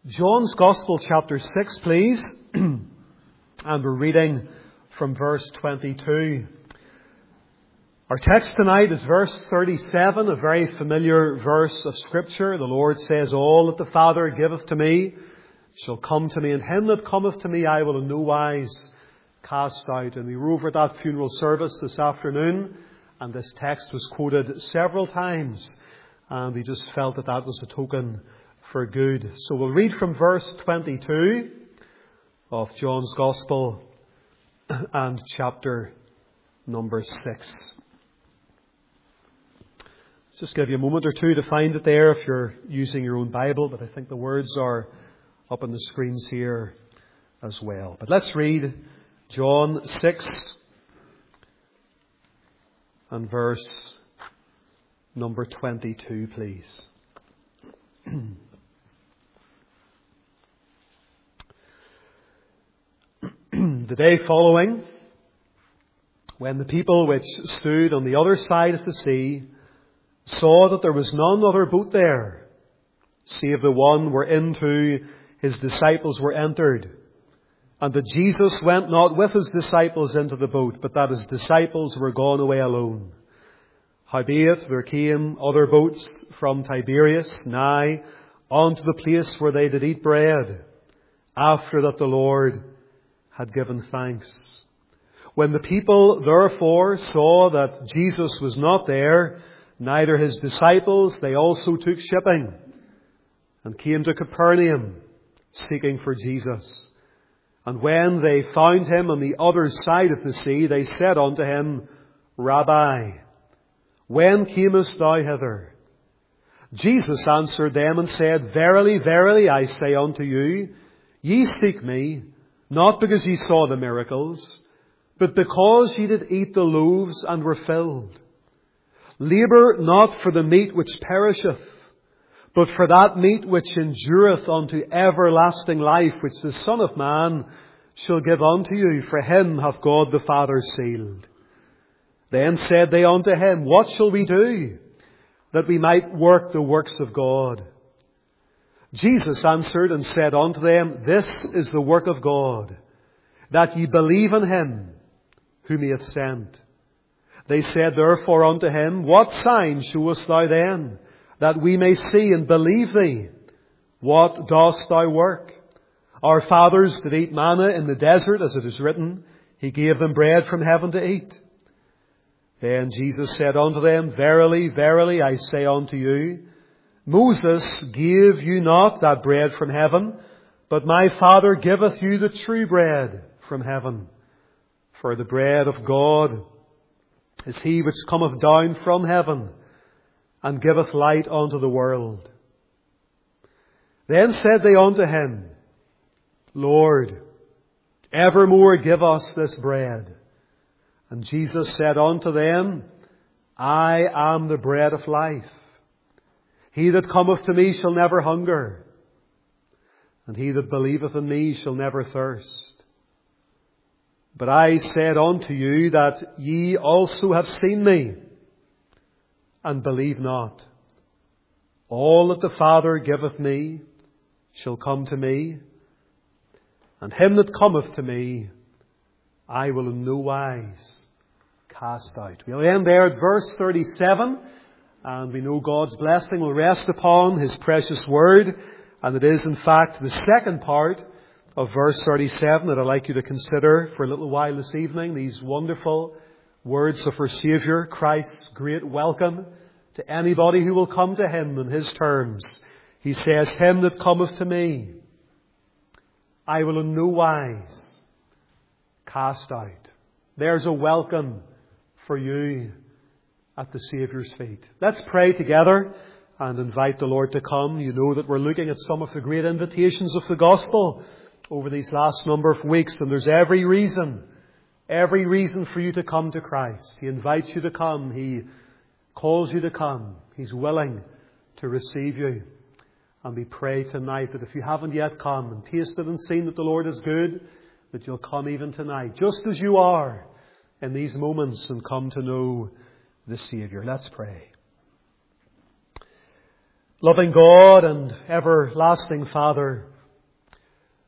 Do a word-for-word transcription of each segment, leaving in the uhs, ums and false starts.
John's Gospel, chapter six, please. And we're reading from verse twenty-two. Our text tonight is verse thirty-seven, a very familiar verse of Scripture. The Lord says, "All that the Father giveth to me shall come to me, and him that cometh to me I will in no wise cast out." And we were over at that funeral service this afternoon, and this text was quoted several times. And we just felt that that was a token for good. So we'll read from verse twenty-two of John's Gospel and chapter number six. Just give you a moment or two to find it there if you're using your own Bible, but I think the words are up on the screens here as well. But let's read John six and verse number twenty-two, please. The day following, when the people which stood on the other side of the sea saw that there was none other boat there, save the one whereinto his disciples were entered, and that Jesus went not with his disciples into the boat, but that his disciples were gone away alone. Howbeit there came other boats from Tiberias nigh unto the place where they did eat bread, after that the Lord had given thanks. When the people therefore saw that Jesus was not there, neither his disciples, they also took shipping and came to Capernaum, seeking for Jesus. And when they found him on the other side of the sea, they said unto him, Rabbi, when camest thou hither? Jesus answered them and said, Verily, verily, I say unto you, ye seek me, not because ye saw the miracles, but because ye did eat the loaves and were filled. Labour not for the meat which perisheth, but for that meat which endureth unto everlasting life, which the Son of Man shall give unto you. For him hath God the Father sealed. Then said they unto him, What shall we do, that we might work the works of God? Jesus answered and said unto them, This is the work of God, that ye believe in him whom he hath sent. They said therefore unto him, What sign showest thou then, that we may see and believe thee? What dost thou work? Our fathers did eat manna in the desert, as it is written, He gave them bread from heaven to eat. Then Jesus said unto them, Verily, verily, I say unto you, Moses gave you not that bread from heaven, but my Father giveth you the true bread from heaven. For the bread of God is he which cometh down from heaven, and giveth light unto the world. Then said they unto him, Lord, evermore give us this bread. And Jesus said unto them, I am the bread of life. He that cometh to me shall never hunger, and he that believeth in me shall never thirst. But I said unto you that ye also have seen me, and believe not. All that the Father giveth me shall come to me, and him that cometh to me I will in no wise cast out. We'll end there at verse thirty-seven. And we know God's blessing will rest upon his precious word. And it is, in fact, the second part of verse thirty-seven that I'd like you to consider for a little while this evening. These wonderful words of our Saviour, Christ's great welcome to anybody who will come to him in his terms. He says, Him that cometh to me, I will in no wise cast out. There's a welcome for you at the Saviour's feet. Let's pray together and invite the Lord to come. You know that we're looking at some of the great invitations of the gospel over these last number of weeks, and there's every reason, every reason for you to come to Christ. He invites you to come. He calls you to come. He's willing to receive you. And we pray tonight that if you haven't yet come and tasted and seen that the Lord is good, that you'll come even tonight, just as you are in these moments, and come to know the Saviour. Let's pray. Loving God and everlasting Father,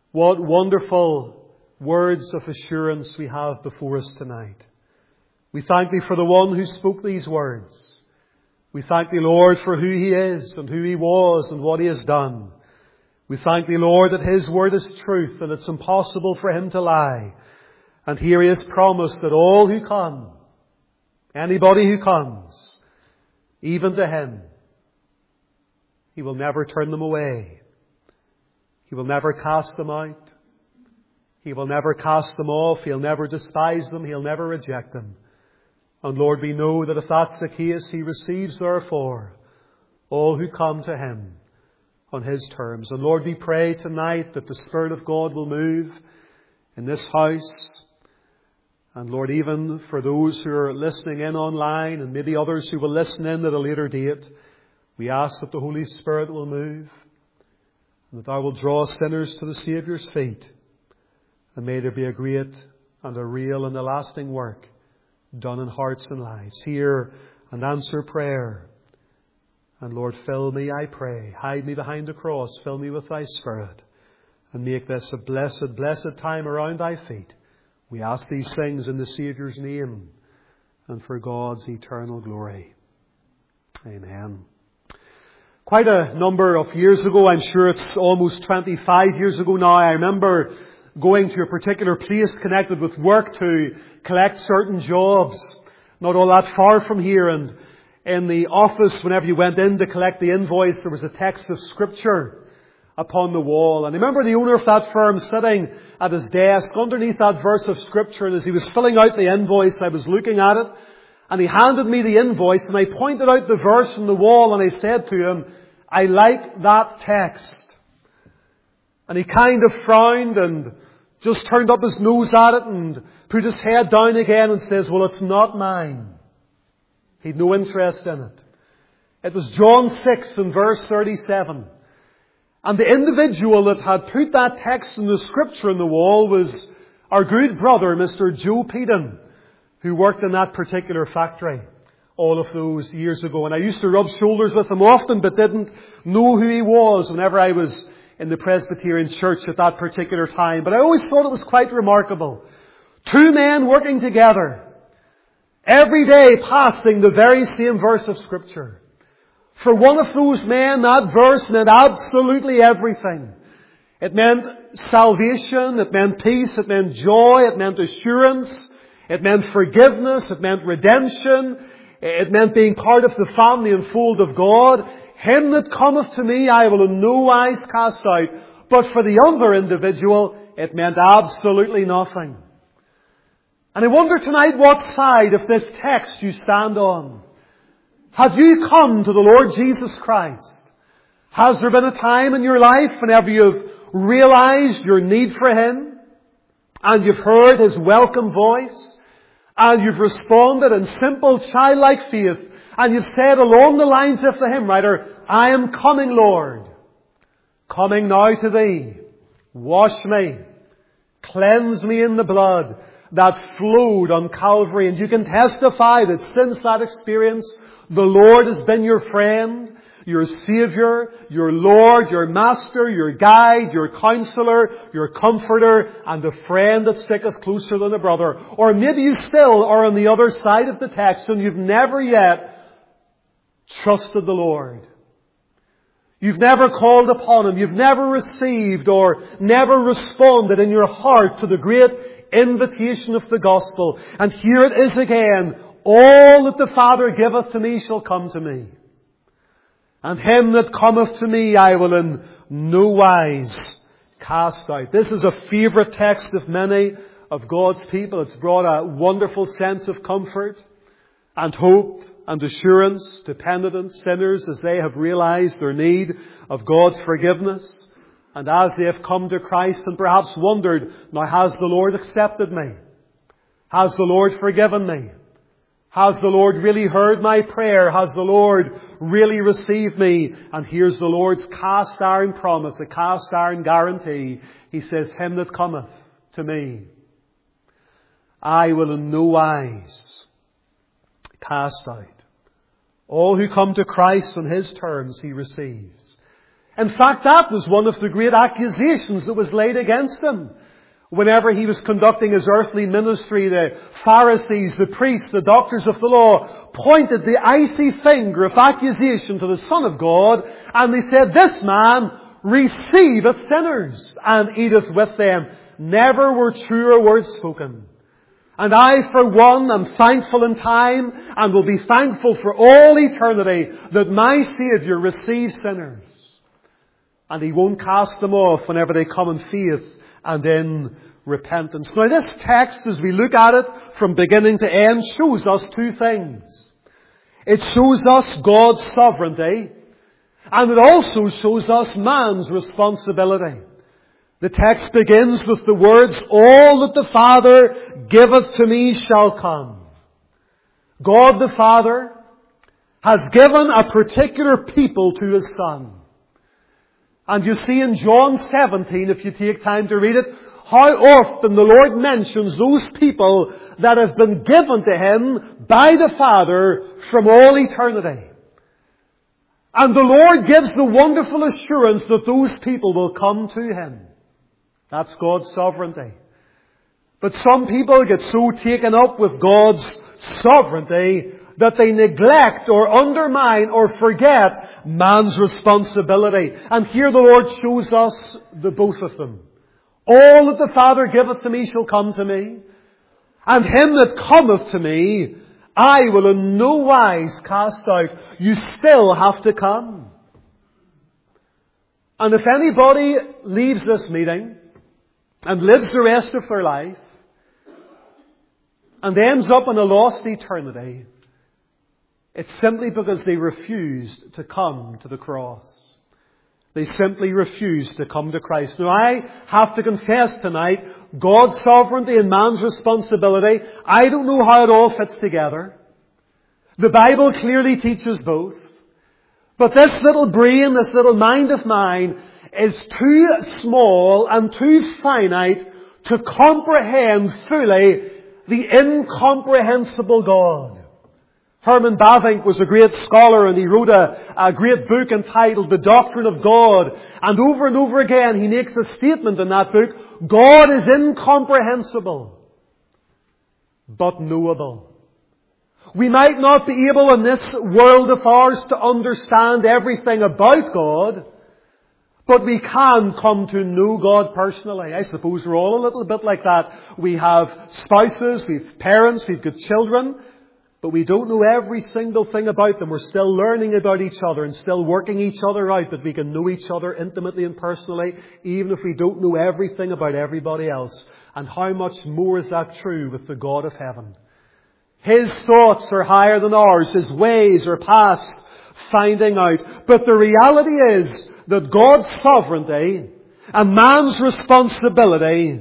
What wonderful words of assurance we have before us tonight. We thank Thee for the one who spoke these words. We thank Thee, Lord, for who He is and who He was and what He has done. We thank Thee, Lord, that His word is truth and it's impossible for Him to lie. And here He has promised that all who come, anybody who comes, even to Him, He will never turn them away. He will never cast them out. He will never cast them off. He'll never despise them. He'll never reject them. And Lord, we know that if that's the case, He receives therefore all who come to Him on His terms. And Lord, we pray tonight that the Spirit of God will move in this house. And Lord, even for those who are listening in online and maybe others who will listen in at a later date, we ask that the Holy Spirit will move and that Thou will draw sinners to the Saviour's feet. And may there be a great and a real and a lasting work done in hearts and lives. Hear and answer prayer. And Lord, fill me, I pray. Hide me behind the cross. Fill me with Thy Spirit. And make this a blessed, blessed time around Thy feet. We ask these things in the Saviour's name and for God's eternal glory. Amen. Quite a number of years ago, I'm sure it's almost twenty-five years ago now, I remember going to a particular place connected with work to collect certain jobs, not all that far from here. And in the office, whenever you went in to collect the invoice, there was a text of Scripture upon the wall. And I remember the owner of that firm sitting at his desk underneath that verse of Scripture. And as he was filling out the invoice, I was looking at it. And he handed me the invoice and I pointed out the verse on the wall and I said to him, I like that text. And he kind of frowned and just turned up his nose at it and put his head down again and says, well, it's not mine. He'd no interest in it. It was John six and verse thirty-seven. And the individual that had put that text in the Scripture on the wall was our good brother, Mister Joe Peden, who worked in that particular factory all of those years ago. And I used to rub shoulders with him often, but didn't know who he was whenever I was in the Presbyterian church at that particular time. But I always thought it was quite remarkable. Two men working together, every day passing the very same verse of Scripture. For one of those men, that verse meant absolutely everything. It meant salvation, it meant peace, it meant joy, it meant assurance, it meant forgiveness, it meant redemption, it meant being part of the family and fold of God. Him that cometh to me, I will in no wise cast out. But for the other individual, it meant absolutely nothing. And I wonder tonight what side of this text you stand on. Have you come to the Lord Jesus Christ? Has there been a time in your life whenever you've realized your need for Him and you've heard His welcome voice and you've responded in simple childlike faith and you've said along the lines of the hymn writer, I am coming, Lord, coming now to Thee. Wash me, cleanse me in the blood that flowed on Calvary. And you can testify that since that experience, the Lord has been your friend, your Saviour, your Lord, your Master, your Guide, your Counselor, your Comforter, and a friend that sticketh closer than a brother. Or maybe you still are on the other side of the text and you've never yet trusted the Lord. You've never called upon Him. You've never received or never responded in your heart to the great invitation of the gospel. And here it is again. All that the Father giveth to me shall come to me. And him that cometh to me I will in no wise cast out. This is a favourite text of many of God's people. It's brought a wonderful sense of comfort and hope and assurance to penitent sinners as they have realized their need of God's forgiveness. And as they have come to Christ and perhaps wondered, now has the Lord accepted me? Has the Lord forgiven me? Has the Lord really heard my prayer? Has the Lord really received me? And here's the Lord's cast iron promise, a cast iron guarantee. He says, him that cometh to me, I will in no wise cast out. All who come to Christ on His terms He receives. In fact, that was one of the great accusations that was laid against him. Whenever he was conducting his earthly ministry, the Pharisees, the priests, the doctors of the law pointed the icy finger of accusation to the Son of God, and they said, "This man receiveth sinners and eateth with them." Never were truer words spoken. And I, for one, am thankful in time and will be thankful for all eternity that my Saviour receives sinners. And He won't cast them off whenever they come in faith and in repentance. Now this text, as we look at it from beginning to end, shows us two things. It shows us God's sovereignty, and it also shows us man's responsibility. The text begins with the words, "All that the Father giveth to me shall come." God the Father has given a particular people to His Son. And you see in John seventeen, if you take time to read it, how often the Lord mentions those people that have been given to Him by the Father from all eternity. And the Lord gives the wonderful assurance that those people will come to Him. That's God's sovereignty. But some people get so taken up with God's sovereignty that they neglect or undermine or forget man's responsibility. And here the Lord shows us the both of them. "All that the Father giveth to me shall come to me, and him that cometh to me I will in no wise cast out." You still have to come. And if anybody leaves this meeting and lives the rest of their life and ends up in a lost eternity, it's simply because they refused to come to the cross. They simply refused to come to Christ. Now I have to confess tonight, God's sovereignty and man's responsibility, I don't know how it all fits together. The Bible clearly teaches both. But this little brain, this little mind of mine, is too small and too finite to comprehend fully the incomprehensible God. Herman Bavinck was a great scholar, and he wrote a, a great book entitled The Doctrine of God. And over and over again he makes a statement in that book: God is incomprehensible, but knowable. We might not be able in this world of ours to understand everything about God, but we can come to know God personally. I suppose we're all a little bit like that. We have spouses, we have parents, we've got children, but we don't know every single thing about them. We're still learning about each other and still working each other out, but we can know each other intimately and personally, even if we don't know everything about everybody else. And how much more is that true with the God of heaven? His thoughts are higher than ours. His ways are past finding out. But the reality is that God's sovereignty and man's responsibility,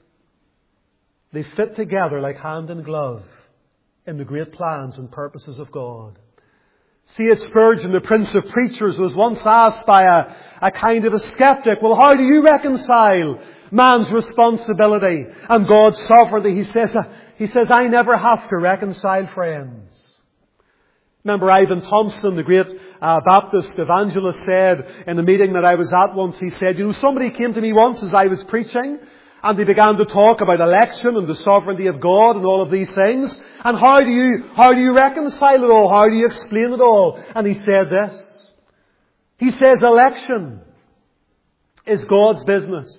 they fit together like hand and glove in the great plans and purposes of God. C H Spurgeon, the Prince of Preachers, was once asked by a, a kind of a skeptic, "Well, how do you reconcile man's responsibility and God's sovereignty?" He says, he says, "I never have to reconcile, friends." Remember Ivan Thompson, the great uh, Baptist evangelist, said in a meeting that I was at once, he said, "You know, somebody came to me once as I was preaching, and they began to talk about election and the sovereignty of God and all of these things. And how do you, how do you reconcile it all? How do you explain it all?" And he said this. He says, "Election is God's business.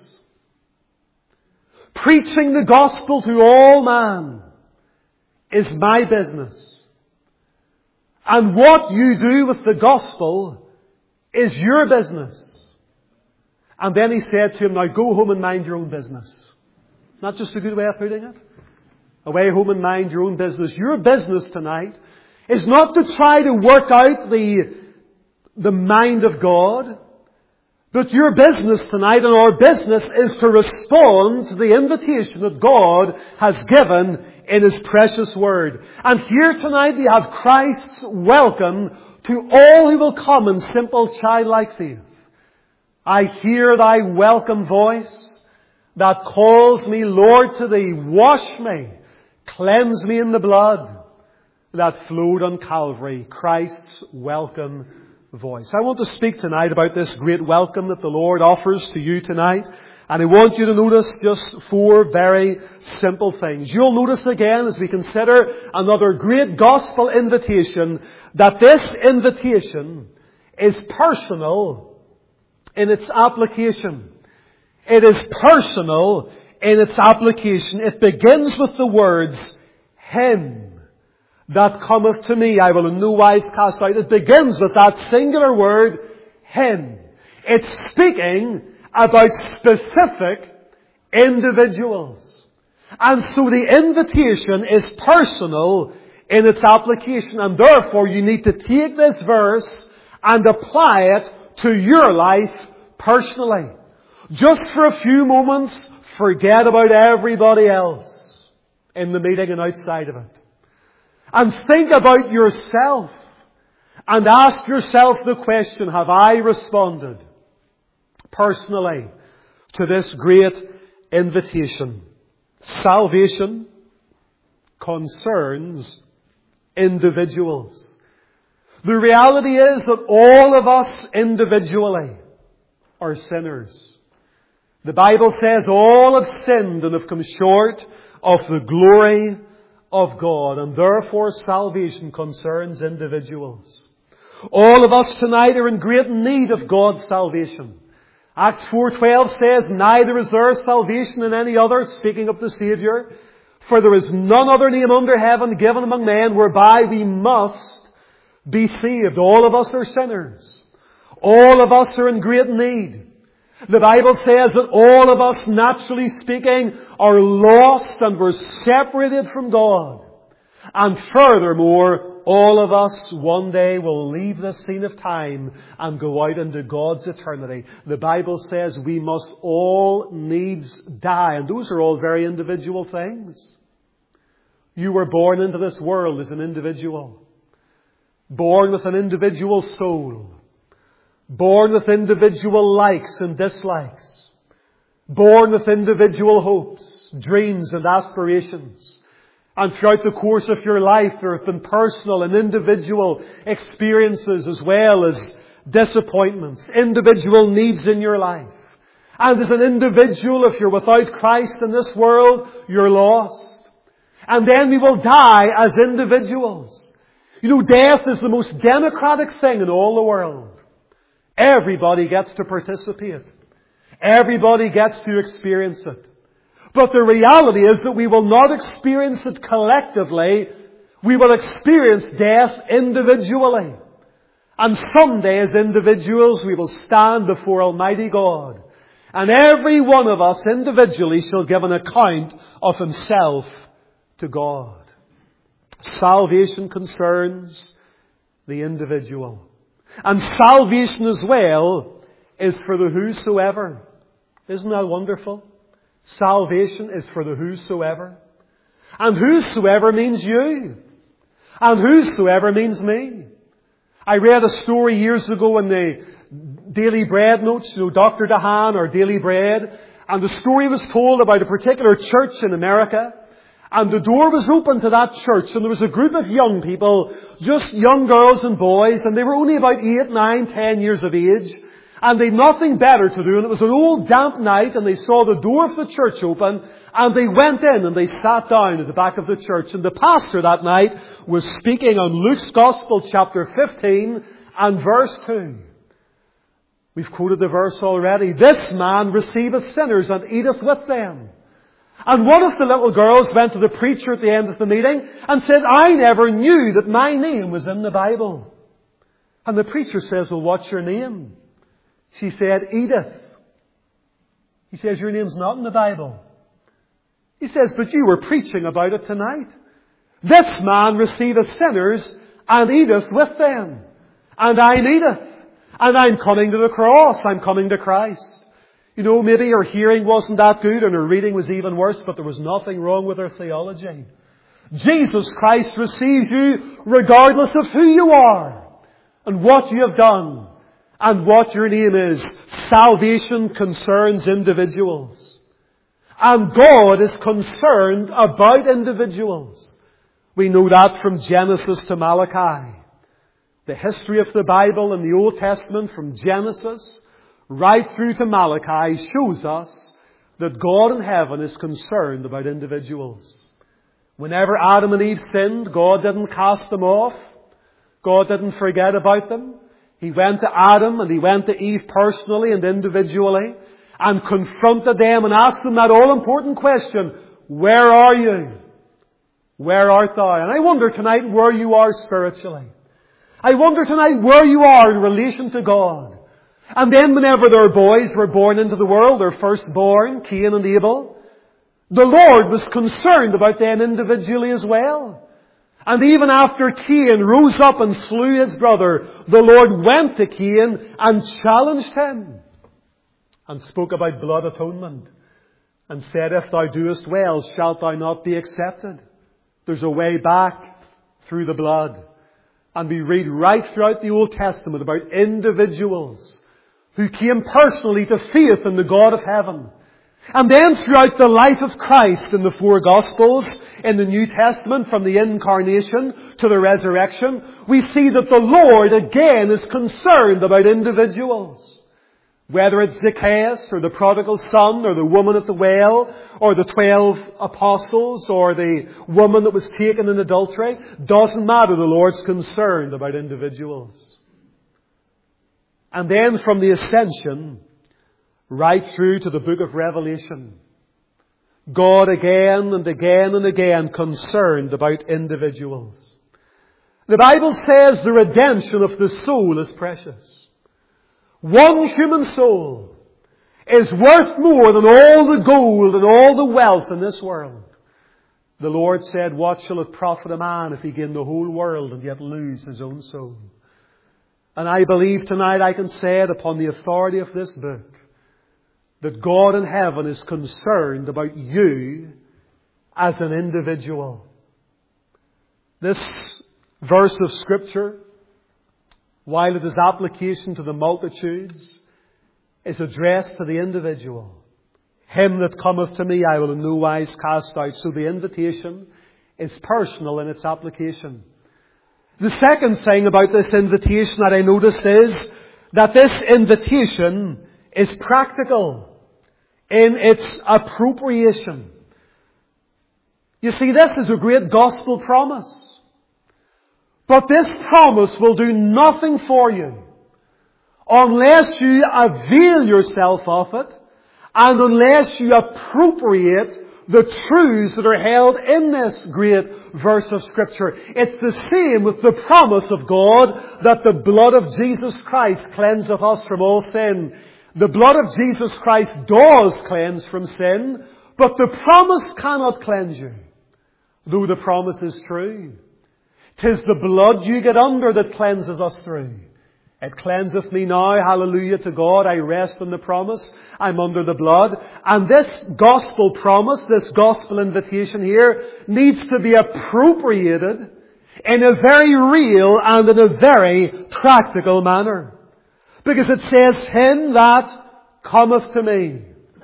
Preaching the gospel to all man is my business. And what you do with the gospel is your business." And then he said to him, "Now go home and mind your own business." Not just a good way of putting it. Away home and mind your own business. Your business tonight is not to try to work out the, the mind of God. But your business tonight and our business is to respond to the invitation that God has given in His precious Word. And here tonight we have Christ's welcome to all who will come in simple childlike faith. "I hear thy welcome voice that calls me, Lord, to thee. Wash me, cleanse me in the blood that flowed on Calvary." Christ's welcome voice. I want to speak tonight about this great welcome that the Lord offers to you tonight. And I want you to notice just four very simple things. You'll notice again as we consider another great gospel invitation that this invitation is personal in its application. It is personal in its application. It begins with the words, Him that cometh to me I will in no wise cast out. It begins with that singular word, Him. It's speaking about specific individuals. And so the invitation is personal in its application, and therefore you need to take this verse and apply it to your life personally. Just for a few moments, forget about everybody else in the meeting and outside of it. And think about yourself and ask yourself the question, have I responded personally to this great invitation? Salvation concerns individuals. The reality is that all of us individually are sinners. The Bible says all have sinned and have come short of the glory of God, and therefore salvation concerns individuals. All of us tonight are in great need of God's salvation. Acts four twelve says, neither is there salvation in any other, speaking of the Saviour, for there is none other name under heaven given among men whereby we must be saved. All of us are sinners. All of us are in great need. The Bible says that all of us, naturally speaking, are lost and we're separated from God. And furthermore, all of us one day will leave this scene of time and go out into God's eternity. The Bible says we must all needs die. And those are all very individual things. You were born into this world as an individual. Born with an individual soul. Born with individual likes and dislikes. Born with individual hopes, dreams and aspirations. And throughout the course of your life, there have been personal and individual experiences as well as disappointments, individual needs in your life. And as an individual, if you're without Christ in this world, you're lost. And then we will die as individuals. You know, death is the most democratic thing in all the world. Everybody gets to participate. Everybody gets to experience it. But the reality is that we will not experience it collectively. We will experience death individually. And someday as individuals we will stand before Almighty God. And every one of us individually shall give an account of himself to God. Salvation concerns the individual. And salvation as well is for the whosoever. Isn't that wonderful? Salvation is for the whosoever. And whosoever means you. And whosoever means me. I read a story years ago in the Daily Bread notes, you know, Doctor DeHaan or Daily Bread. And the story was told about a particular church in America. And the door was open to that church, and there was a group of young people, just young girls and boys, and they were only about eight, nine, ten years of age, and they'd nothing better to do, and it was an old damp night, and they saw the door of the church open, and they went in and they sat down at the back of the church, and the pastor that night was speaking on Luke's Gospel, chapter fifteen, and verse two. We've quoted the verse already. This man receiveth sinners and eateth with them. And one of the little girls went to the preacher at the end of the meeting and said, I never knew that my name was in the Bible. And the preacher says, well, what's your name? She said, Edith. He says, your name's not in the Bible. He says, but you were preaching about it tonight. This man receiveth sinners and eateth with them. And I needeth. And I'm coming to the cross. I'm coming to Christ. You know, maybe her hearing wasn't that good and her reading was even worse, but there was nothing wrong with her theology. Jesus Christ receives you regardless of who you are and what you have done and what your name is. Salvation concerns individuals. And God is concerned about individuals. We know that from Genesis to Malachi. The history of the Bible in the Old Testament from Genesis right through to Malachi shows us that God in heaven is concerned about individuals. Whenever Adam and Eve sinned, God didn't cast them off. God didn't forget about them. He went to Adam and He went to Eve personally and individually and confronted them and asked them that all-important question, where are you? Where art thou? And I wonder tonight where you are spiritually. I wonder tonight where you are in relation to God. And then whenever their boys were born into the world, their firstborn, Cain and Abel, the Lord was concerned about them individually as well. And even after Cain rose up and slew his brother, the Lord went to Cain and challenged him and spoke about blood atonement and said, if thou doest well, shalt thou not be accepted? There's a way back through the blood. And we read right throughout the Old Testament about individuals who came personally to faith in the God of heaven. And then throughout the life of Christ in the four Gospels, in the New Testament, from the incarnation to the resurrection, we see that the Lord again is concerned about individuals. Whether it's Zacchaeus, or the prodigal son, or the woman at the well, or the twelve apostles, or the woman that was taken in adultery, doesn't matter. The Lord's concerned about individuals. And then from the ascension, right through to the book of Revelation, God again and again and again concerned about individuals. The Bible says the redemption of the soul is precious. One human soul is worth more than all the gold and all the wealth in this world. The Lord said, what shall it profit a man if he gain the whole world and yet lose his own soul? And I believe tonight I can say it upon the authority of this book, that God in heaven is concerned about you as an individual. This verse of Scripture, while it is application to the multitudes, is addressed to the individual. Him that cometh to me I will in no wise cast out. So the invitation is personal in its application. The second thing about this invitation that I notice is that this invitation is practical in its appropriation. You see, this is a great gospel promise. But this promise will do nothing for you unless you avail yourself of it and unless you appropriate the truths that are held in this great verse of Scripture. It's the same with the promise of God that the blood of Jesus Christ cleanseth us from all sin. The blood of Jesus Christ does cleanse from sin, but the promise cannot cleanse you, though the promise is true. 'Tis the blood you get under that cleanses us through. It cleanseth me now, hallelujah to God. I rest in the promise. I'm under the blood. And this gospel promise, this gospel invitation here, needs to be appropriated in a very real and in a very practical manner. Because it says, him that cometh to me,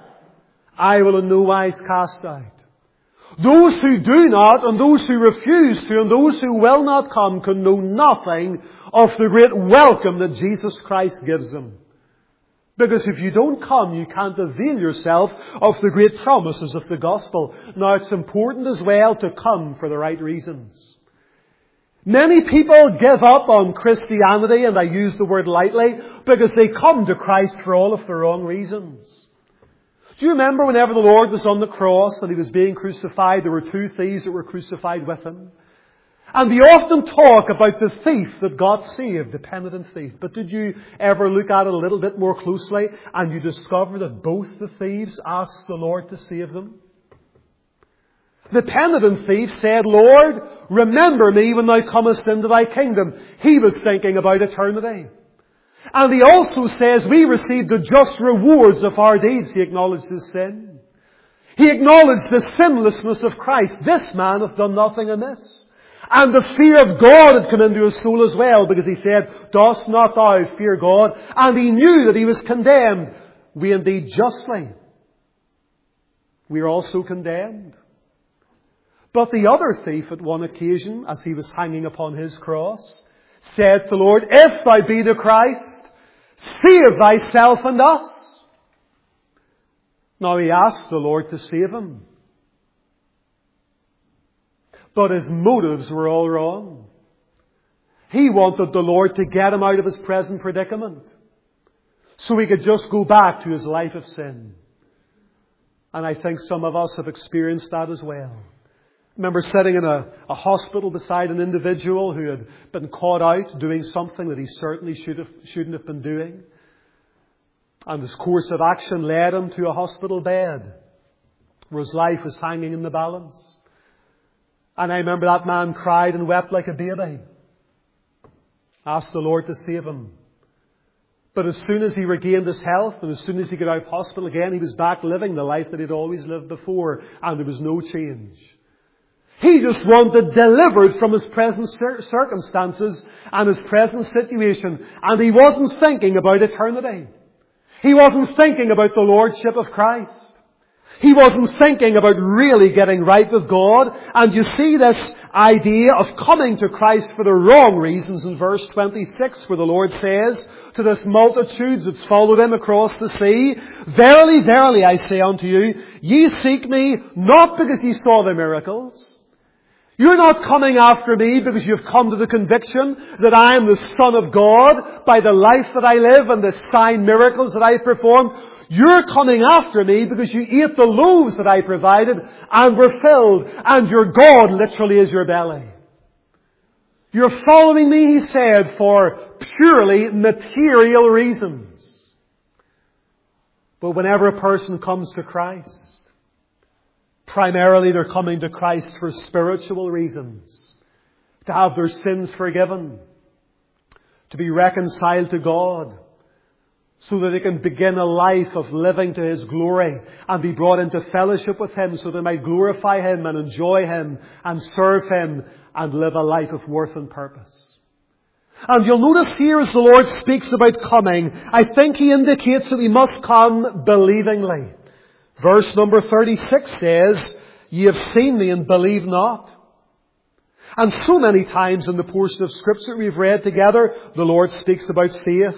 I will in no wise cast out. Those who do not, and those who refuse to, and those who will not come can know nothing of the great welcome that Jesus Christ gives them. Because if you don't come, you can't avail yourself of the great promises of the gospel. Now, it's important as well to come for the right reasons. Many people give up on Christianity, and I use the word lightly, because they come to Christ for all of the wrong reasons. Do you remember whenever the Lord was on the cross and He was being crucified, there were two thieves that were crucified with Him? And they often talk about the thief that got saved, the penitent thief. But did you ever look at it a little bit more closely and you discover that both the thieves asked the Lord to save them? The penitent thief said, Lord, remember me when Thou comest into Thy kingdom. He was thinking about eternity. And he also says we receive the just rewards of our deeds. He acknowledged his sin. He acknowledged the sinlessness of Christ. This man hath done nothing amiss. And the fear of God had come into his soul as well, because he said, dost not thou fear God? And he knew that he was condemned. We indeed justly. We are also condemned. But the other thief at one occasion, as he was hanging upon his cross, said to the Lord, If thou be the Christ, save thyself and us. Now he asked the Lord to save him. But his motives were all wrong. He wanted the Lord to get him out of his present predicament, so he could just go back to his life of sin. And I think some of us have experienced that as well. I remember sitting in a, a hospital beside an individual who had been caught out doing something that he certainly should have, shouldn't have been doing. And his course of action led him to a hospital bed where his life was hanging in the balance. And I remember that man cried and wept like a baby. Asked the Lord to save him. But as soon as he regained his health and as soon as he got out of hospital again, he was back living the life that he'd always lived before, and there was no change. He just wanted delivered from his present circumstances and his present situation, and he wasn't thinking about eternity. He wasn't thinking about the Lordship of Christ. He wasn't thinking about really getting right with God. And you see this idea of coming to Christ for the wrong reasons in verse twenty-six, where the Lord says to this multitude that's followed him across the sea, Verily, verily, I say unto you, ye seek me not because ye saw the miracles. You're not coming after me because you've come to the conviction that I am the Son of God by the life that I live and the sign miracles that I perform. You're coming after me because you ate the loaves that I provided and were filled, and your God literally is your belly. You're following me, he said, for purely material reasons. But whenever a person comes to Christ, primarily they're coming to Christ for spiritual reasons. To have their sins forgiven. To be reconciled to God. So that they can begin a life of living to His glory and be brought into fellowship with Him so they might glorify Him and enjoy Him and serve Him and live a life of worth and purpose. And you'll notice here as the Lord speaks about coming, I think He indicates that we must come believingly. Verse number thirty-six says, Ye have seen me and believe not. And so many times in the portion of Scripture we've read together, the Lord speaks about faith.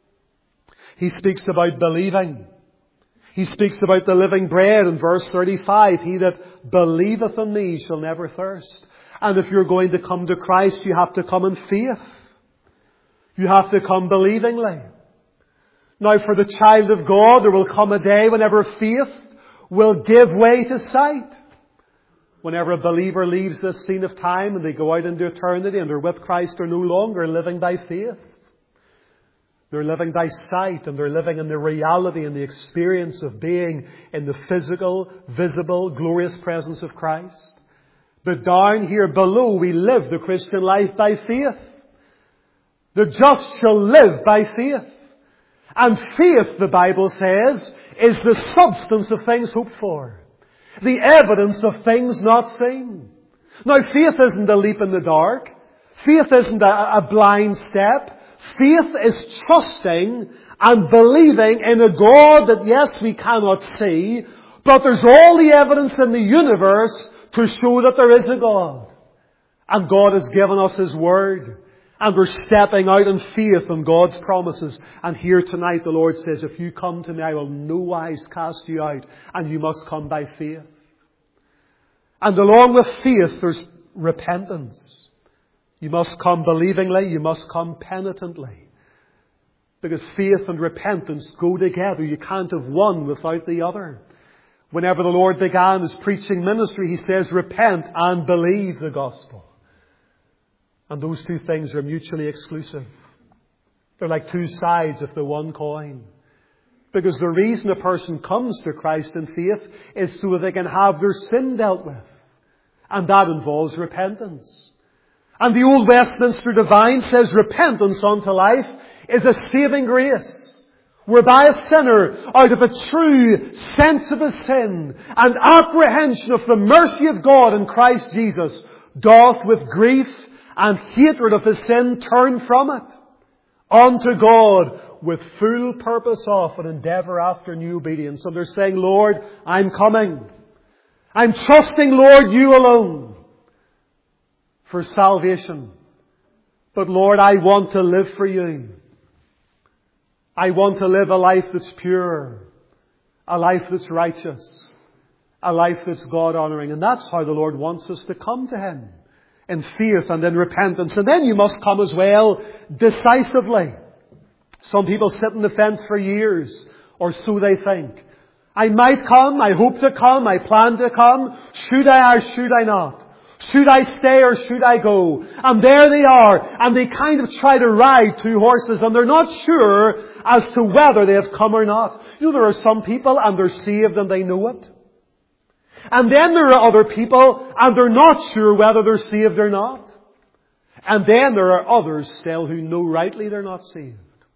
He speaks about believing. He speaks about the living bread in verse thirty-five. He that believeth in me shall never thirst. And if you're going to come to Christ, you have to come in faith. You have to come believingly. Now for the child of God, there will come a day whenever faith will give way to sight. Whenever a believer leaves this scene of time and they go out into eternity and they're with Christ, they're no longer living by faith. They're living by sight, and they're living in the reality and the experience of being in the physical, visible, glorious presence of Christ. But down here below, we live the Christian life by faith. The just shall live by faith. And faith, the Bible says, is the substance of things hoped for. The evidence of things not seen. Now, faith isn't a leap in the dark. Faith isn't a, a blind step. Faith is trusting and believing in a God that, yes, we cannot see, but there's all the evidence in the universe to show that there is a God. And God has given us His Word. And we're stepping out in faith on God's promises. And here tonight the Lord says, if you come to me, I will no wise cast you out. And you must come by faith. And along with faith, there's repentance. You must come believingly. You must come penitently. Because faith and repentance go together. You can't have one without the other. Whenever the Lord began His preaching ministry, He says, repent and believe the gospel. And those two things are mutually exclusive. They're like two sides of the one coin. Because the reason a person comes to Christ in faith is so that they can have their sin dealt with. And that involves repentance. And the old Westminster Divine says repentance unto life is a saving grace, whereby a sinner, out of a true sense of his sin and apprehension of the mercy of God in Christ Jesus, doth with grief and hatred of his sin turn from it unto God with full purpose of and endeavour after new obedience. So they're saying, Lord, I'm coming. I'm trusting, Lord, you alone for salvation. But Lord, I want to live for you. I want to live a life that's pure, a life that's righteous, a life that's God-honoring. And that's how the Lord wants us to come to Him, in faith and in repentance. And then you must come as well decisively. Some people sit on the fence for years, or so they think. I might come, I hope to come, I plan to come. Should I or should I not? Should I stay or should I go? And there they are, and they kind of try to ride two horses, and they're not sure as to whether they have come or not. You know, there are some people, and they're saved and they know it. And then there are other people, and they're not sure whether they're saved or not. And then there are others still who know rightly they're not saved.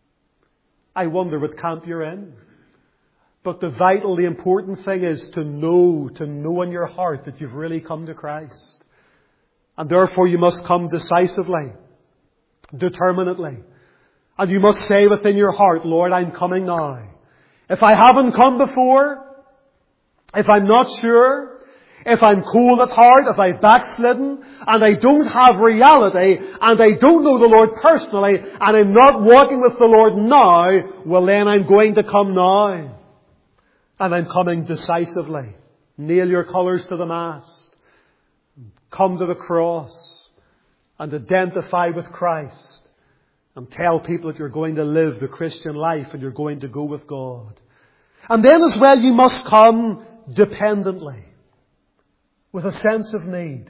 I wonder what camp you're in. But the vital, the important thing is to know, to know in your heart that you've really come to Christ. And therefore you must come decisively, determinately. And you must say within your heart, Lord, I'm coming now. If I haven't come before, if I'm not sure, if I'm cold at heart, if I've backslidden, and I don't have reality, and I don't know the Lord personally, and I'm not walking with the Lord now, well then I'm going to come now. And I'm coming decisively. Nail your colours to the mast. Come to the cross and identify with Christ and tell people that you're going to live the Christian life and you're going to go with God. And then as well you must come dependently, with a sense of need.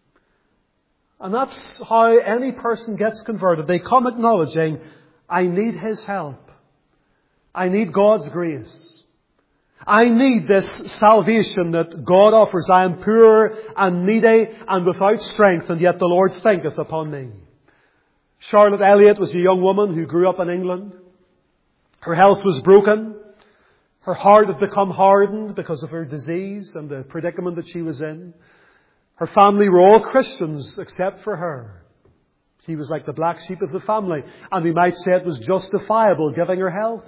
And that's how any person gets converted. They come acknowledging, I need His help. I need God's grace. I need this salvation that God offers. I am poor and needy and without strength, and yet the Lord thinketh upon me. Charlotte Elliott was a young woman who grew up in England. Her health was broken. Her heart had become hardened because of her disease and the predicament that she was in. Her family were all Christians except for her. She was like the black sheep of the family, and we might say it was justifiable giving her health.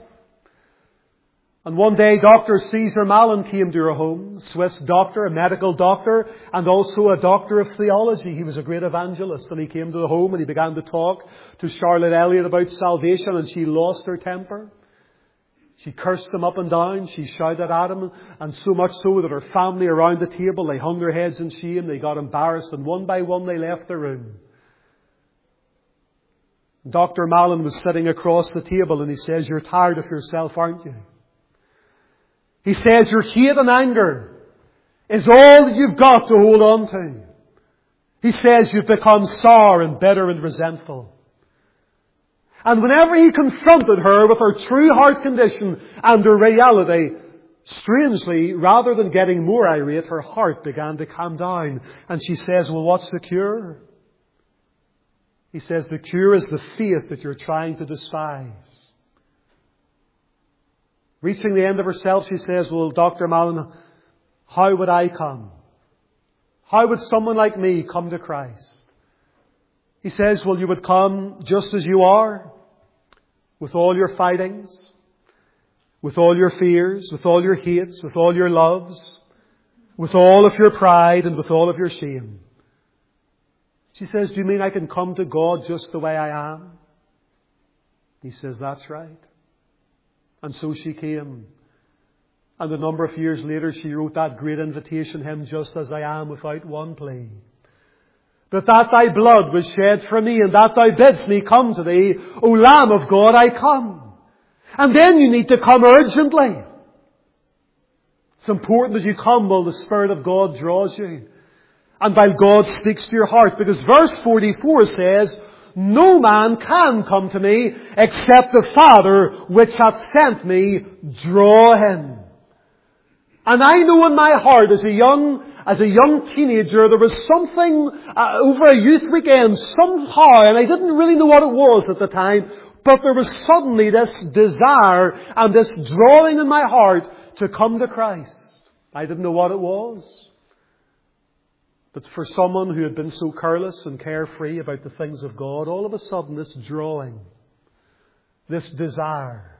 And one day, Doctor Caesar Mallon came to her home, Swiss doctor, a medical doctor, and also a doctor of theology. He was a great evangelist, and he came to the home and he began to talk to Charlotte Elliott about salvation, and she lost her temper. She cursed him up and down. She shouted at him, and so much so that her family around the table, they hung their heads in shame. They got embarrassed, and one by one they left the room. Doctor Mallon was sitting across the table, and he says, "You're tired of yourself, aren't you?" He says, "Your hate and anger is all that you've got to hold on to." He says, "You've become sour and bitter and resentful." And whenever he confronted her with her true heart condition and her reality, strangely, rather than getting more irate, her heart began to calm down. And she says, "Well, what's the cure?" He says, "The cure is the faith that you're trying to despise." Reaching the end of herself, she says, "Well, Doctor Mallon, how would I come? How would someone like me come to Christ?" He says, "Well, you would come just as you are, with all your fightings, with all your fears, with all your hates, with all your loves, with all of your pride and with all of your shame." She says, "Do you mean I can come to God just the way I am?" He says, "That's right." And so she came. And a number of years later, she wrote that great invitation hymn, "Just as I am, without one plea. But that thy blood was shed for me, and that thou bidst me come to thee, O Lamb of God, I come." And then you need to come urgently. It's important that you come while the Spirit of God draws you, and while God speaks to your heart. Because verse forty-four says, "No man can come to me except the Father which hath sent me draw him." And I know in my heart as a young, as a young teenager, there was something uh, over a youth weekend somehow, and I didn't really know what it was at the time, but there was suddenly this desire and this drawing in my heart to come to Christ. I didn't know what it was. But for someone who had been so careless and carefree about the things of God, all of a sudden this drawing, this desire,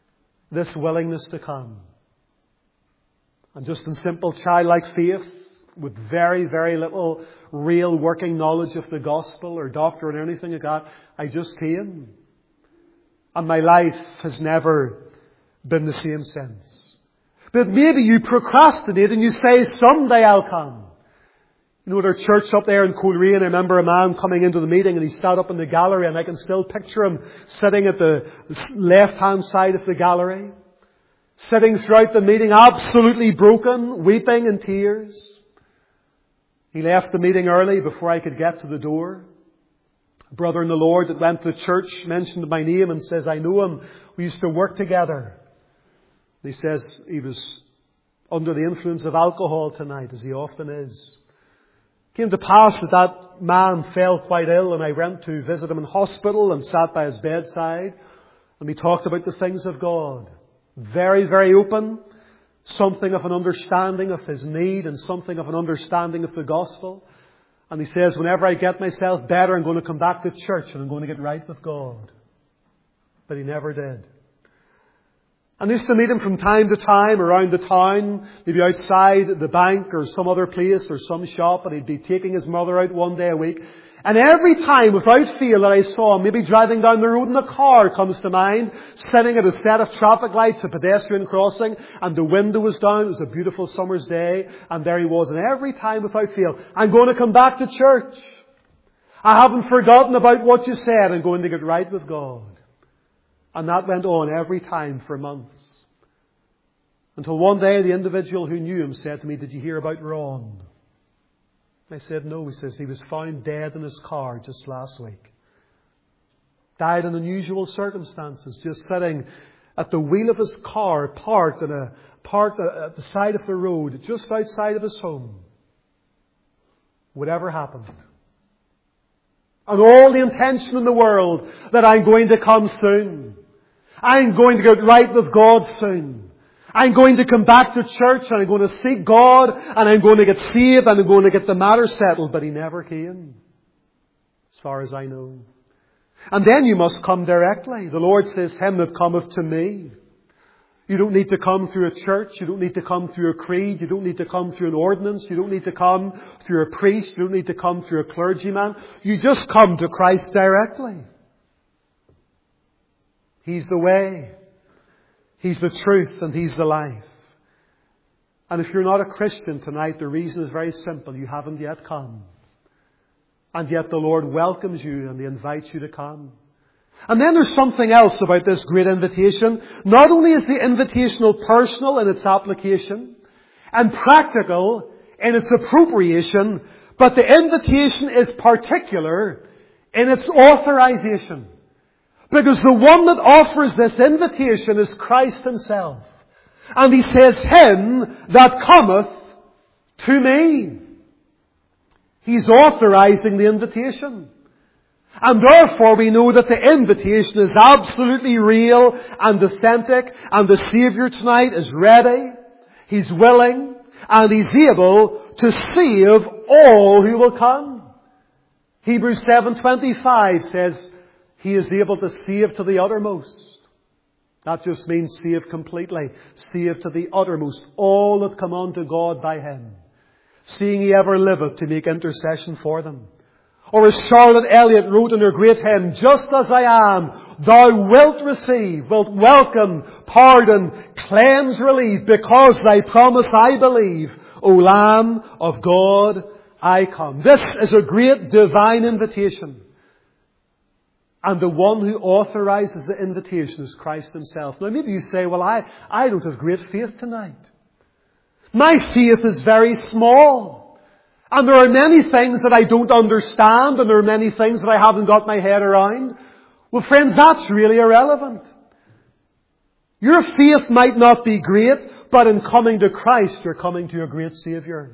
this willingness to come. And just in simple childlike faith, with very, very little real working knowledge of the gospel or doctrine or anything like that. I just came. And my life has never been the same since. But maybe you procrastinate and you say, someday I'll come. You know, at our church up there in Coleraine, I remember a man coming into the meeting and he sat up in the gallery, and I can still picture him sitting at the left-hand side of the gallery, sitting throughout the meeting, absolutely broken, weeping in tears. He left the meeting early before I could get to the door. A brother in the Lord that went to the church mentioned my name and says, I know him. We used to work together. He says he was under the influence of alcohol tonight, as he often is. It came to pass that that man fell quite ill, and I went to visit him in hospital and sat by his bedside, and we talked about the things of God. Very, very open. Something of an understanding of his need and something of an understanding of the gospel. And he says, whenever I get myself better, I'm going to come back to church and I'm going to get right with God. But he never did. And I used to meet him from time to time around the town, maybe outside the bank or some other place or some shop, and he'd be taking his mother out one day a week. And every time, without fail, that I saw him, maybe driving down the road in a car comes to mind, sitting at a set of traffic lights, a pedestrian crossing, and the window was down. It was a beautiful summer's day, and there he was. And every time, without fail, I'm going to come back to church. I haven't forgotten about what you said. I'm going to get right with God. And that went on every time for months. Until one day, the individual who knew him said to me, did you hear about Ron? I said, no. He says, he was found dead in his car just last week. Died in unusual circumstances, just sitting at the wheel of his car, parked in a parked at the side of the road, just outside of his home. Whatever happened. And all the intention in the world that I'm going to come soon. I'm going to get right with God soon. I'm going to come back to church and I'm going to seek God and I'm going to get saved and I'm going to get the matter settled. But he never came, as far as I know. And then you must come directly. The Lord says, him that cometh to me. You don't need to come through a church. You don't need to come through a creed. You don't need to come through an ordinance. You don't need to come through a priest. You don't need to come through a clergyman. You just come to Christ directly. He's the way. He's the truth and He's the life. And if you're not a Christian tonight, the reason is very simple. You haven't yet come. And yet the Lord welcomes you and He invites you to come. And then there's something else about this great invitation. Not only is the invitational personal in its application and practical in its appropriation, but the invitation is particular in its authorization. Because the one that offers this invitation is Christ Himself. And He says, him that cometh to me. He's authorizing the invitation. And therefore we know that the invitation is absolutely real and authentic. And the Saviour tonight is ready. He's willing. And He's able to save all who will come. Hebrews seven twenty-five says, He is able to save to the uttermost. That just means save completely. Save to the uttermost. All that come unto God by Him. Seeing He ever liveth to make intercession for them. Or as Charlotte Elliott wrote in her great hymn, just as I am, thou wilt receive, wilt welcome, pardon, cleanse, relieve, because thy promise I believe. O Lamb of God, I come. This is a great divine invitation. And the one who authorizes the invitation is Christ Himself. Now maybe you say, well, I, I don't have great faith tonight. My faith is very small. And there are many things that I don't understand, and there are many things that I haven't got my head around. Well, friends, that's really irrelevant. Your faith might not be great, but in coming to Christ, you're coming to a great Saviour.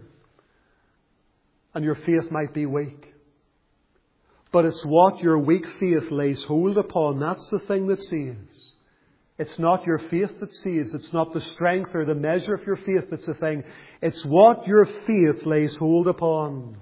And your faith might be weak. But it's what your weak faith lays hold upon. That's the thing that saves. It's not your faith that saves. It's not the strength or the measure of your faith that's the thing. It's what your faith lays hold upon.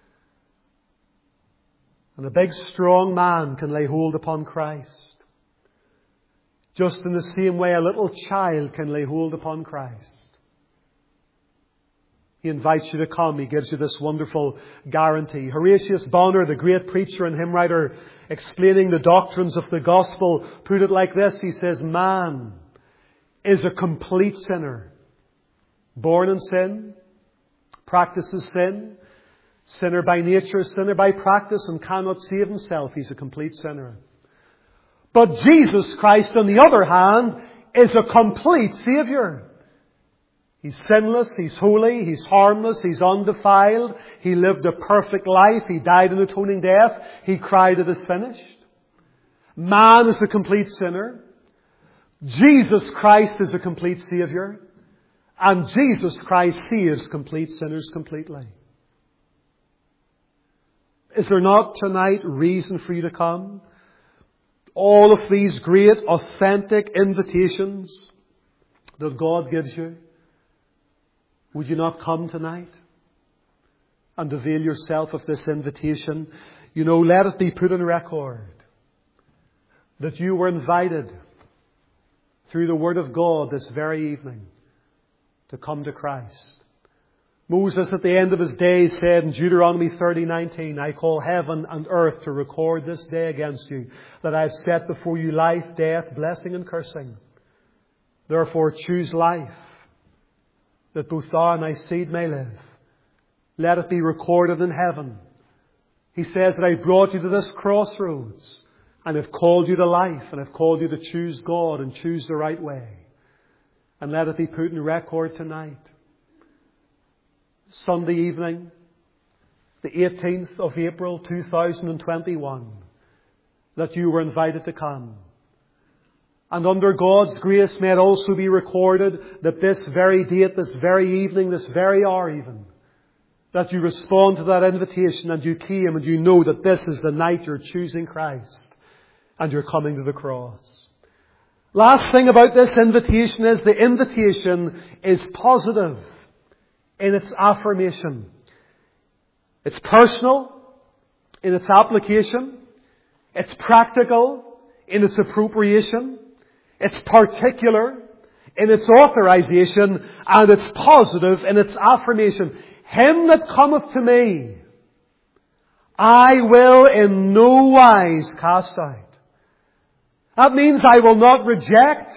And a big, strong man can lay hold upon Christ. Just in the same way a little child can lay hold upon Christ. He invites you to come. He gives you this wonderful guarantee. Horatius Bonar, the great preacher and hymn writer, explaining the doctrines of the gospel, put it like this. He says, man is a complete sinner. Born in sin, practices sin, sinner by nature, sinner by practice, and cannot save himself. He's a complete sinner. But Jesus Christ, on the other hand, is a complete Saviour. He's sinless, He's holy, He's harmless, He's undefiled. He lived a perfect life. He died an atoning death. He cried, it is finished. Man is a complete sinner. Jesus Christ is a complete Saviour. And Jesus Christ saves complete sinners completely. Is there not tonight reason for you to come? All of these great, authentic invitations that God gives you. Would you not come tonight and avail yourself of this invitation? You know, let it be put on record that you were invited through the Word of God this very evening to come to Christ. Moses at the end of his days said in Deuteronomy thirty nineteen, I call heaven and earth to record this day against you, that I have set before you life, death, blessing and cursing. Therefore choose life, that both thou and thy seed may live. Let it be recorded in heaven. He says that I brought you to this crossroads and have called you to life and have called you to choose God and choose the right way. And let it be put in record tonight. Sunday evening, the eighteenth of April two thousand twenty-one, that you were invited to come. And under God's grace may it also be recorded that this very date, this very evening, this very hour even, that you respond to that invitation and you came and you know that this is the night you're choosing Christ and you're coming to the cross. Last thing about this invitation is the invitation is positive in its affirmation. It's personal in its application. It's practical in its appropriation. It's particular in its authorization, and it's positive in its affirmation. Him that cometh to me, I will in no wise cast out. That means I will not reject,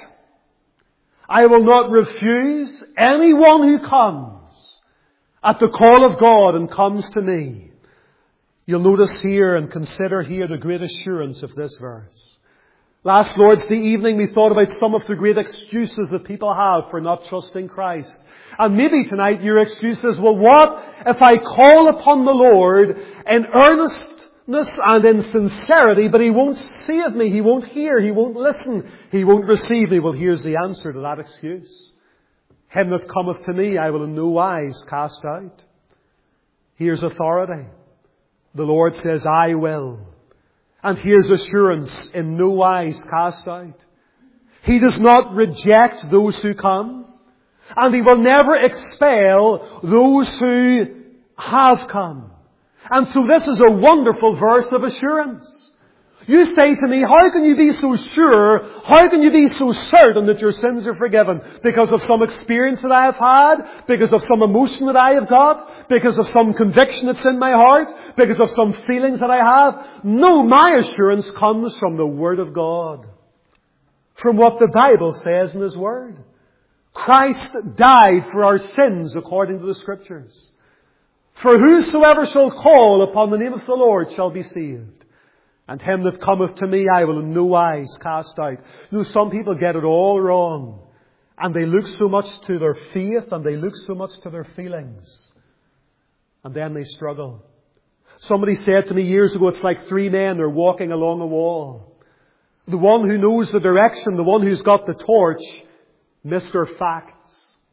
I will not refuse anyone who comes at the call of God and comes to me. You'll notice here and consider here the great assurance of this verse. Last Lord's Day evening we thought about some of the great excuses that people have for not trusting Christ. And maybe tonight your excuse is, well, what if I call upon the Lord in earnestness and in sincerity, but He won't save me, He won't hear, He won't listen, He won't receive me? Well, here's the answer to that excuse. Him that cometh to me, I will in no wise cast out. Here's authority. The Lord says, I will. And here's assurance, in no wise cast out. He does not reject those who come. And He will never expel those who have come. And so this is a wonderful verse of assurance. You say to me, how can you be so sure, how can you be so certain that your sins are forgiven? Because of some experience that I have had? Because of some emotion that I have got? Because of some conviction that's in my heart? Because of some feelings that I have? No, my assurance comes from the Word of God. From what the Bible says in His Word. Christ died for our sins according to the Scriptures. For whosoever shall call upon the name of the Lord shall be saved. And him that cometh to me I will in no wise cast out. You know, some people get it all wrong. And they look so much to their faith and they look so much to their feelings. And then they struggle. Somebody said to me years ago, it's like three men are walking along a wall. The one who knows the direction, the one who's got the torch, Mister Facts.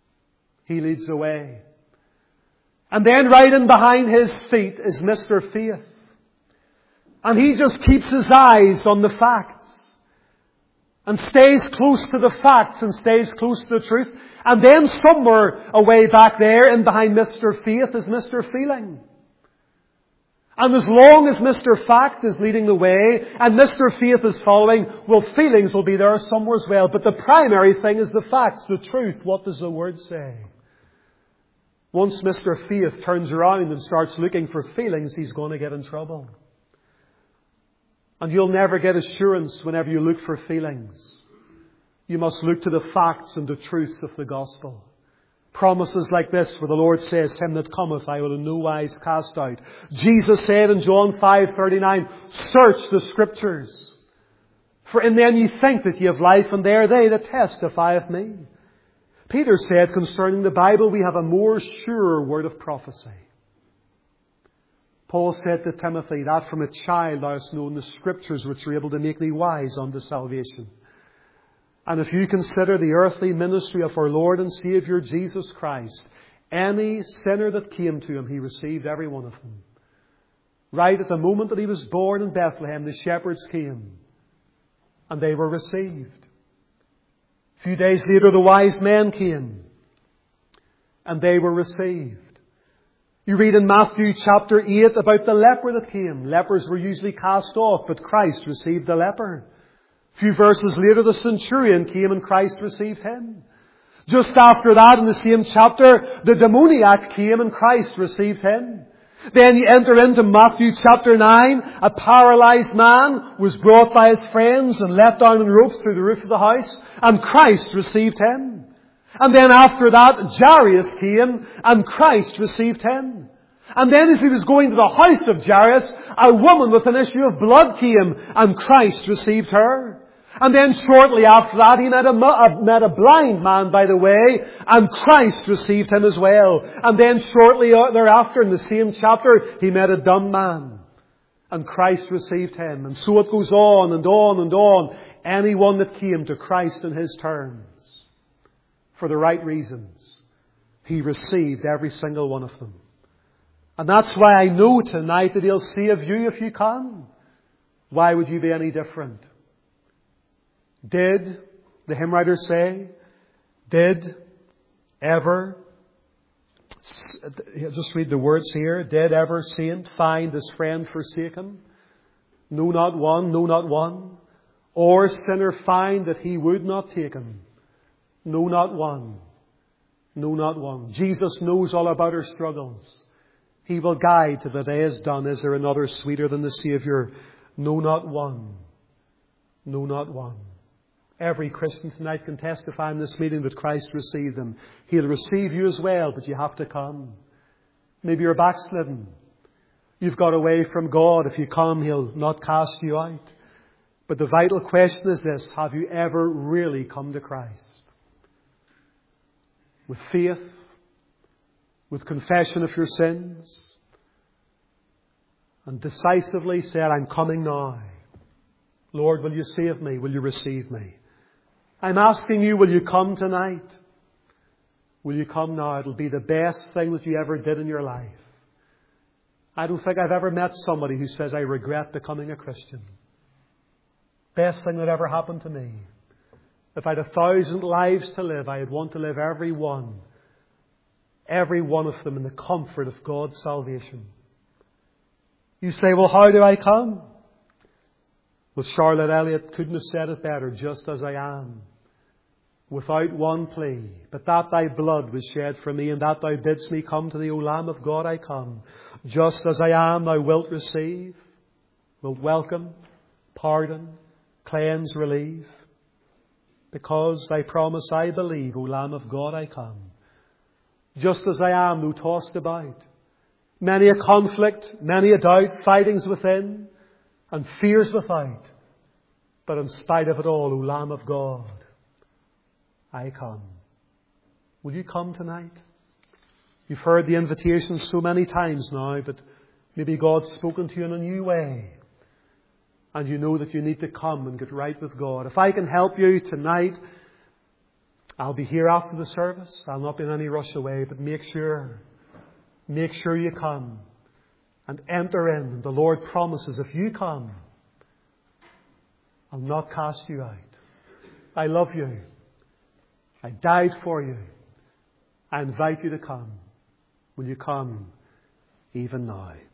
He leads the way. And then right in behind his feet is Mister Faith. And he just keeps his eyes on the facts. And stays close to the facts and stays close to the truth. And then somewhere away back there in behind Mister Faith is Mister Feeling. And as long as Mister Fact is leading the way and Mister Faith is following, well, feelings will be there somewhere as well. But the primary thing is the facts, the truth. What does the Word say? Once Mister Faith turns around and starts looking for feelings, he's going to get in trouble. And you'll never get assurance whenever you look for feelings. You must look to the facts and the truths of the gospel. Promises like this where the Lord says, "Him that cometh I will in no wise cast out." Jesus said in John five thirty-nine, "Search the Scriptures, for in them ye think that ye have life, and they are they that testify of me." Peter said concerning the Bible, we have a more sure word of prophecy. Paul said to Timothy, "That from a child thou hast known the Scriptures which are able to make thee wise unto salvation." And if you consider the earthly ministry of our Lord and Saviour Jesus Christ, any sinner that came to Him, He received every one of them. Right at the moment that He was born in Bethlehem, the shepherds came and they were received. A few days later, the wise men came and they were received. You read in Matthew chapter eight about the leper that came. Lepers were usually cast off, but Christ received the leper. A few verses later, the centurion came and Christ received him. Just after that, in the same chapter, the demoniac came and Christ received him. Then you enter into Matthew chapter nine. A paralyzed man was brought by his friends and let down in ropes through the roof of the house, and Christ received him. And then after that, Jairus came and Christ received him. And then as he was going to the house of Jairus, a woman with an issue of blood came and Christ received her. And then shortly after that, he met a, met a blind man by the way, and Christ received him as well. And then shortly thereafter, in the same chapter, he met a dumb man, and Christ received him. And so it goes on and on and on. Anyone that came to Christ in His terms, for the right reasons, He received every single one of them. And that's why I know tonight that He'll save you if you can. Why would you be any different? Did, the hymn writer say, did ever, just read the words here, did ever saint find his friend forsaken? No, not one, no, not one. Or sinner find that he would not take him? No, not one. No, not one. Jesus knows all about our struggles. He will guide till the day is done. Is there another sweeter than the Saviour? No, not one. No, not one. Every Christian tonight can testify in this meeting that Christ received them. He'll receive you as well, but you have to come. Maybe you're backslidden. You've got away from God. If you come, He'll not cast you out. But the vital question is this: have you ever really come to Christ? With faith, with confession of your sins, and decisively said, "I'm coming now. Lord, will you save me? Will you receive me?" I'm asking you, will you come tonight? Will you come now? It'll be the best thing that you ever did in your life. I don't think I've ever met somebody who says, "I regret becoming a Christian." Best thing that ever happened to me. If I had a thousand lives to live, I'd want to live every one, every one of them in the comfort of God's salvation. You say, "Well, how do I come?" Well, Charlotte Elliott couldn't have said it better. Just as I am, without one plea, but that Thy blood was shed for me, and that Thou bidst me come to Thee, O Lamb of God, I come. Just as I am, Thou wilt receive, wilt welcome, pardon, cleanse, relieve. Because Thy promise I believe, O Lamb of God, I come. Just as I am, though tossed about, many a conflict, many a doubt, fightings within, and fears without. But in spite of it all, O Lamb of God, I come. Will you come tonight? You've heard the invitation so many times now, but maybe God's spoken to you in a new way. And you know that you need to come and get right with God. If I can help you tonight, I'll be here after the service. I'll not be in any rush away, but make sure, make sure you come and enter in. And the Lord promises, if you come, I'll not cast you out. I love you. I died for you. I invite you to come. Will you come even now?